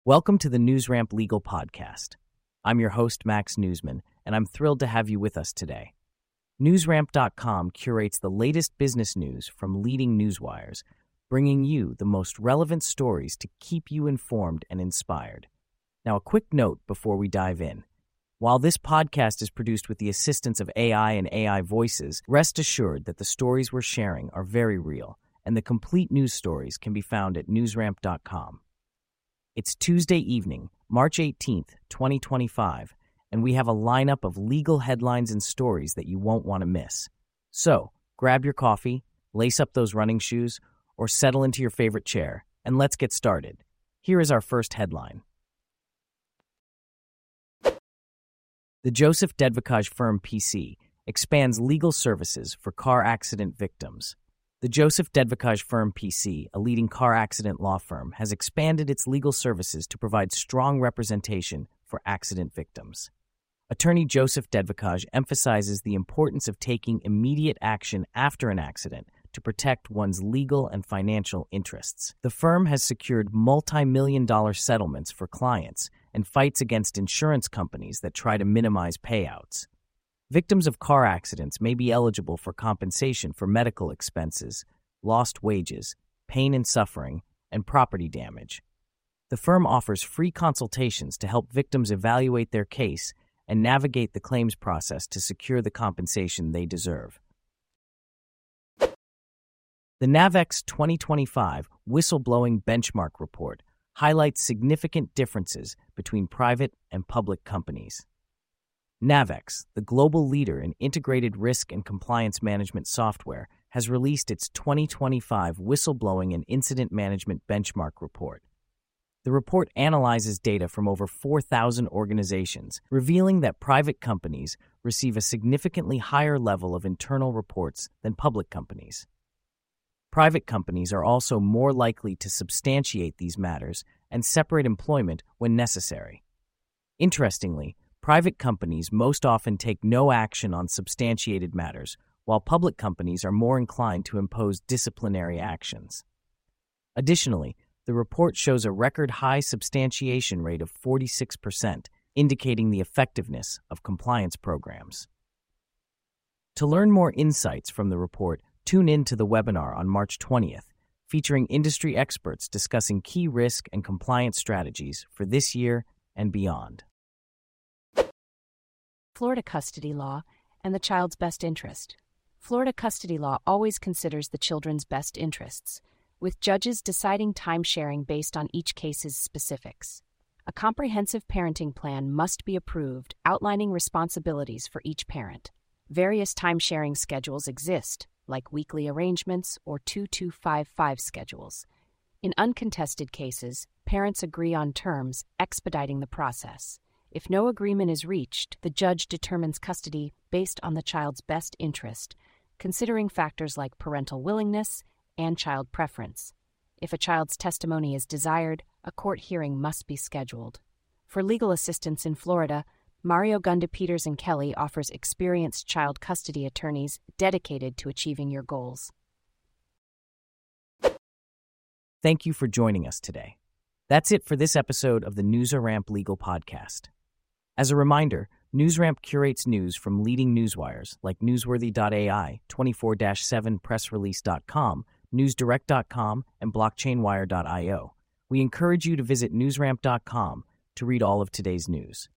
Welcome to the NewsRamp Legal Podcast. I'm your host, Max Newsman, and I'm thrilled to have you with us today. NewsRamp.com curates the latest business news from leading newswires, bringing you the most relevant stories to keep you informed and inspired. Now, a quick note before we dive in. While this podcast is produced with the assistance of AI and AI voices, rest assured that the stories we're sharing are very real, and the complete news stories can be found at NewsRamp.com. It's Tuesday evening, March 18th, 2025, and we have a lineup of legal headlines and stories that you won't want to miss. So, grab your coffee, lace up those running shoes, or settle into your favorite chair, and let's get started. Here is our first headline. The Joseph Dedvakaj firm PC expands legal services for car accident victims. The Joseph Dedvakaj firm PC, a leading car accident law firm, has expanded its legal services to provide strong representation for accident victims. Attorney Joseph Dedvakaj emphasizes the importance of taking immediate action after an accident to protect one's legal and financial interests. The firm has secured multi-million-dollar settlements for clients and fights against insurance companies that try to minimize payouts. Victims of car accidents may be eligible for compensation for medical expenses, lost wages, pain and suffering, and property damage. The firm offers free consultations to help victims evaluate their case and navigate the claims process to secure the compensation they deserve. The NAVEX 2025 Whistleblowing Benchmark Report highlights significant differences between private and public companies. NAVEX, the global leader in integrated risk and compliance management software, has released its 2025 Whistleblowing and Incident Management Benchmark Report. The report analyzes data from over 4,000 organizations, revealing that private companies receive a significantly higher level of internal reports than public companies. Private companies are also more likely to substantiate these matters and separate employment when necessary. Interestingly, private companies most often take no action on substantiated matters, while public companies are more inclined to impose disciplinary actions. Additionally, the report shows a record-high substantiation rate of 46%, indicating the effectiveness of compliance programs. To learn more insights from the report, tune in to the webinar on March 20th, featuring industry experts discussing key risk and compliance strategies for this year and beyond. Florida custody law and the child's best interest. Florida custody law always considers the children's best interests, with judges deciding time sharing based on each case's specifics. A comprehensive parenting plan must be approved, outlining responsibilities for each parent. Various time sharing schedules exist, like weekly arrangements or 2255 schedules. In uncontested cases, parents agree on terms, expediting the process. If no agreement is reached, the judge determines custody based on the child's best interest, considering factors like parental willingness and child preference. If a child's testimony is desired, a court hearing must be scheduled. For legal assistance in Florida, Mario Gunda Peters & Kelly offers experienced child custody attorneys dedicated to achieving your goals. Thank you for joining us today. That's it for this episode of the NewsRamp Legal Podcast. As a reminder, NewsRamp curates news from leading newswires like Newsworthy.ai, 24/7pressrelease.com, NewsDirect.com, and BlockchainWire.io. We encourage you to visit NewsRamp.com to read all of today's news.